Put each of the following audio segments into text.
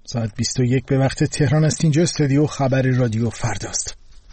ساعت 21 به وقت تهران است. اینجا استودیو خبر رادیو فرداست.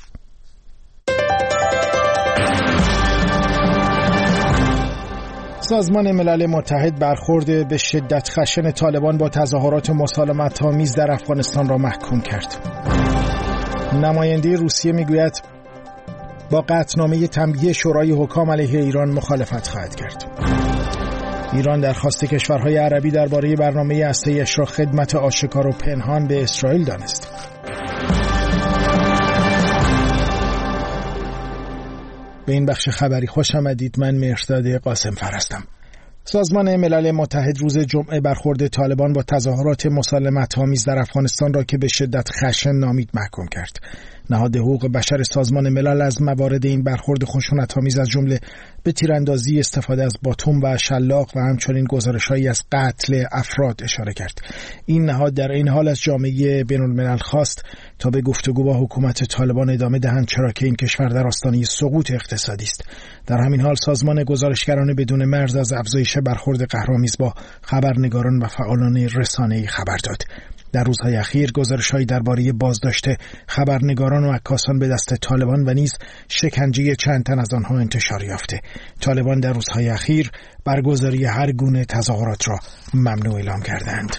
سازمان ملل متحد برخورد به شدت خشن طالبان با تظاهرات مسالمت‌آمیز در افغانستان را محکوم کرد. نماینده روسیه میگوید با قطعنامه تنبیه شورای حکام علیه ایران مخالفت خواهد کرد. ایران درخواست کشورهای عربی درباره برنامه هسته‌ای‌اش را خدمت آشکار و پنهان به اسرائیل دانست. به این بخش خبری خوش آمدید. من مهرداد قاسمفر هستم. سازمان ملل متحد روز جمعه برخورد طالبان با تظاهرات مسالمت‌آمیز در افغانستان را که به شدت خشن نامید محکوم کرد. نهاد حقوق بشر سازمان ملل از موارد این برخورد خشونت‌آمیز از جمله به تیراندازی، استفاده از باتوم و شلاق و همچنین گزارش‌هایی از قتل افراد اشاره کرد. این نهاد در این حال از جامعه بین‌الملل خواست تا به گفتگو با حکومت طالبان ادامه دهند، چرا که این کشور در آستانه سقوط اقتصادی است. در همین حال سازمان گزارشگران بدون مرز از افزایش برخورد قهرآمیز با خبرنگاران و فعالان رسانه‌ای خبر داد. در روزهای اخیر گزارش‌هایی درباره بازداشت خبرنگاران و عکاسان به دست طالبان و نیز شکنجه چند تن از آنها انتشار یافته. طالبان در روزهای اخیر برگزاری هر گونه تظاهرات را ممنوع اعلام کردند.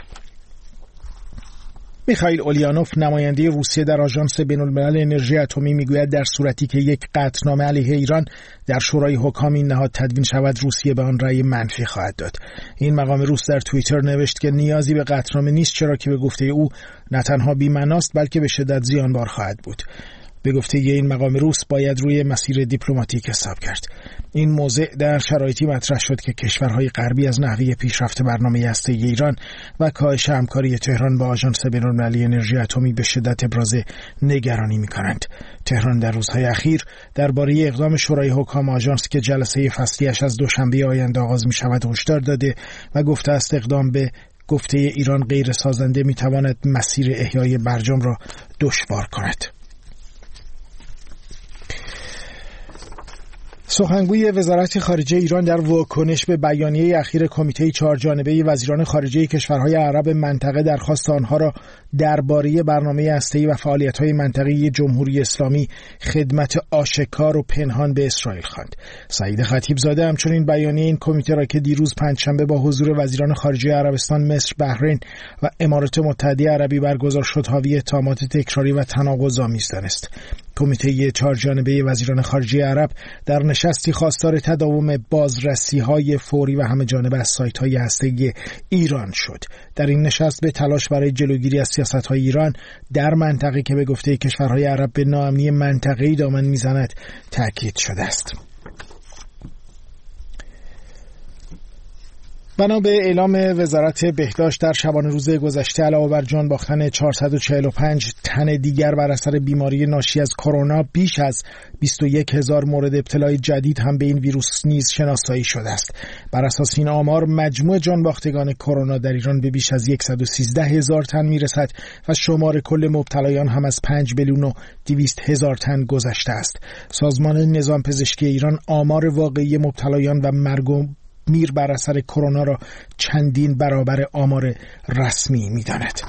میخائیل اولیانوف نماینده روسیه در آژانس بین‌الملل انرژی اتمی میگوید در صورتی که یک قطعنامه علیه ایران در شورای حکام این نهاد تدوین شود، روسیه به آن رأی منفی خواهد داد. این مقام روس در توییتر نوشت که نیازی به قطعنامه نیست، چرا که به گفته او نه تنها بی‌معناست بلکه به شدت زیانبار خواهد بود. به گفته این مقام روس باید روی مسیر دیپلماتیک حساب کرد. این موضوع در شرایطی مطرح شد که کشورهای غربی از نحوه پیشرفت برنامه هسته‌ای ایران و کاهش همکاری تهران با آژانس بین‌المللی انرژی اتمی به شدت ابراز نگرانی می‌کنند. تهران در روزهای اخیر درباره اقدام شورای حکام آژانس که جلسه فصلیش از دوشنبه آینده آغاز می‌شود هشدار داده و گفته است اقدام به گفته ایران غیر سازنده می‌تواند مسیر احیای برجام را دشوار کند. سخنگوی وزارت خارجه ایران در واکنش به بیانیه اخیر کمیته چهارجانبه وزیران خارجه کشورهای عرب منطقه درخواست آنها را درباره برنامه هسته‌ای و فعالیت‌های منطقه‌ای جمهوری اسلامی خدمت آشکار و پنهان به اسرائیل خواند. سعید خطیبزاده همچنین بیانیه این کمیته را که دیروز پنجشنبه با حضور وزیران خارجه عربستان، مصر، بحرین و امارات متحده عربی برگزار شد حاوی اتهامات تکراری و تناقض‌آمیز دانست. کمیته چهارجانبه وزیران خارجه عرب در نشستی خواستار تداوم بازرسی‌های فوری و همه‌جانبه از سایت‌های هسته‌ای ایران شد. در این نشست به تلاش برای جلوگیری از سیاست‌های ایران در منطقه که به گفته کشورهای عرب به ناامنی منطقه‌ای دامن می‌زند تاکید شده است. بنا به اعلام وزارت بهداشت در شبانه روز گذشته علاوه بر جان باختن 445 تن دیگر بر اثر بیماری ناشی از کرونا، بیش از 21,000 مورد ابتلای جدید هم به این ویروس نیز شناسایی شده است. بر اساس این آمار مجموع جان باختگان کرونا در ایران به بیش از 113,000 تن میرسد و شمار کل مبتلایان هم از 5,200,000 تن گذشته است. سازمان نظام پزشکی ایران آمار واقعی مبتلایان و مرگ و میر بر اثر کرونا را چندین برابر آمار رسمی می‌داند.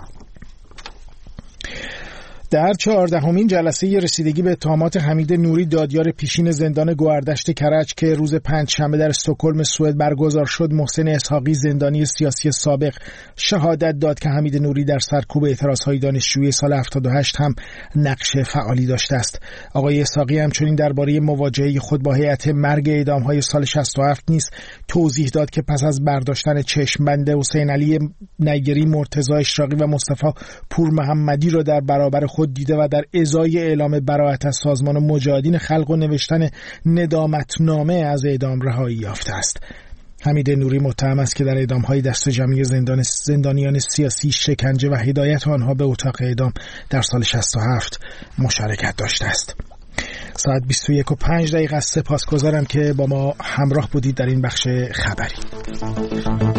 در 14مین جلسه رسیدگی به اتهامات حمید نوری، دادیار پیشین زندان گوهردشت کرج که روز پنجشنبه در استکهلم سوئد برگزار شد، محسن اسحاقی زندانی سیاسی سابق شهادت داد که حمید نوری در سرکوب اعتراضهای دانشجویی سال 78 هم نقش فعالی داشته است. آقای اسحاقی همچنین درباره مواجهه خود با هیئت مرگ اعدام‌های سال 67 نیز توضیح داد که پس از برداشتن چشم‌بند حسین علی نیگری، مرتضی اشراقی و مصطفی پورمحمدی را در برابر خود دیده و در ازای اعلام براءت از سازمان مجاهدین خلق و نوشتن ندامتنامه از اعدام رهایی یافته است. حمید نوری متهم است که در اعدام‌های دست جمعی زندانیان سیاسی، شکنجه و هدایت آنها به اتاق اعدام در سال 67 مشارکت داشته است. ساعت 21:05 سپاسگزارم که با ما همراه بودید در این بخش خبری.